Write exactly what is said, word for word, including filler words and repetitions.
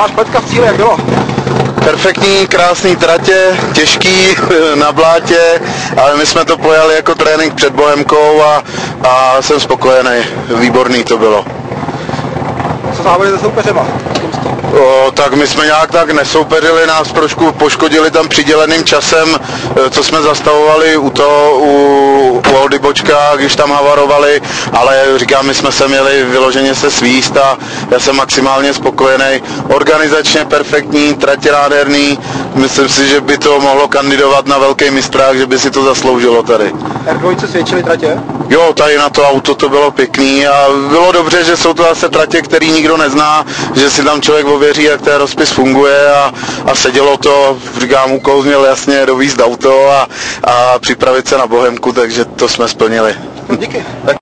Váš Petka v cíli, jak bylo? Perfektní, krásný tratě, těžký na blátě, ale my jsme to pojali jako trénink před Bohemkou a, a jsem spokojený, výborný to bylo. Co závody se soupeřema? O, tak my jsme nějak tak nesoupeřili, nás trošku poškodili tam přiděleným časem, co jsme zastavovali u to, u, u Oldy Bočka, když tam havarovali, ale říkám, my jsme se měli vyloženě se svíst a já jsem maximálně spokojený. Organizačně perfektní, tratě nádherný, myslím si, že by to mohlo kandidovat na velký mistrák, že by si to zasloužilo tady. R dva svědčili tratě? Jo, tady na to auto to bylo pěkný a bylo dobře, že jsou to zase tratě, který nikdo nezná, že si tam člověk ověří, jak ten rozpis funguje a, a sedělo to, říkám, úkol měl jasně dovízt auto a, a připravit se na Bohemku, takže to jsme splnili. Díky.